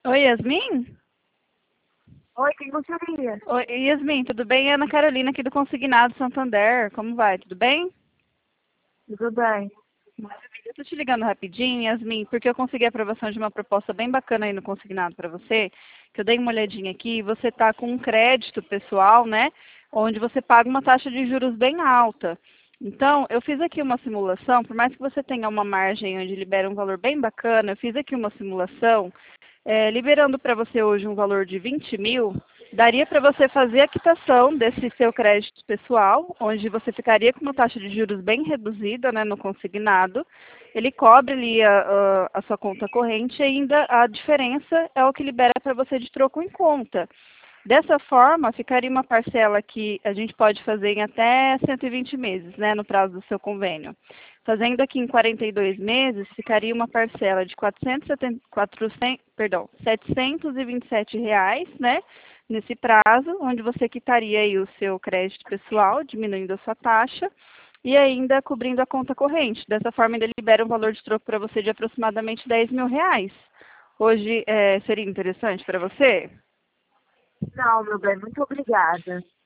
Oi, Yasmin? Oi, quem gostaria? Oi, Yasmin, tudo bem? É Ana Carolina aqui do Consignado Santander. Como vai? Tudo bem? Tudo bem? Maravilha. Eu tô te ligando rapidinho, Yasmin, porque eu consegui a aprovação de uma proposta bem bacana aí no Consignado para você, que eu dei uma olhadinha aqui, e você tá com um crédito pessoal, né? Onde você paga uma taxa de juros bem alta. Então, eu fiz aqui uma simulação, por mais que você tenha uma margem onde libera um valor bem bacana, eu fiz aqui uma simulação liberando para você hoje um valor de 20 mil, daria para você fazer a quitação desse seu crédito pessoal, onde você ficaria com uma taxa de juros bem reduzida, né, no consignado. Ele cobre ali a sua conta corrente e ainda a diferença é o que libera para você de troco em conta. Dessa forma, ficaria uma parcela que a gente pode fazer em até 120 meses, né, no prazo do seu convênio. Fazendo aqui em 42 meses, ficaria uma parcela de 727 reais, né, nesse prazo, onde você quitaria aí o seu crédito pessoal, diminuindo a sua taxa, e ainda cobrindo a conta corrente. Dessa forma, ainda libera um valor de troco para você de aproximadamente 10 mil reais. Hoje, seria interessante para você? Não, meu bem, muito obrigada.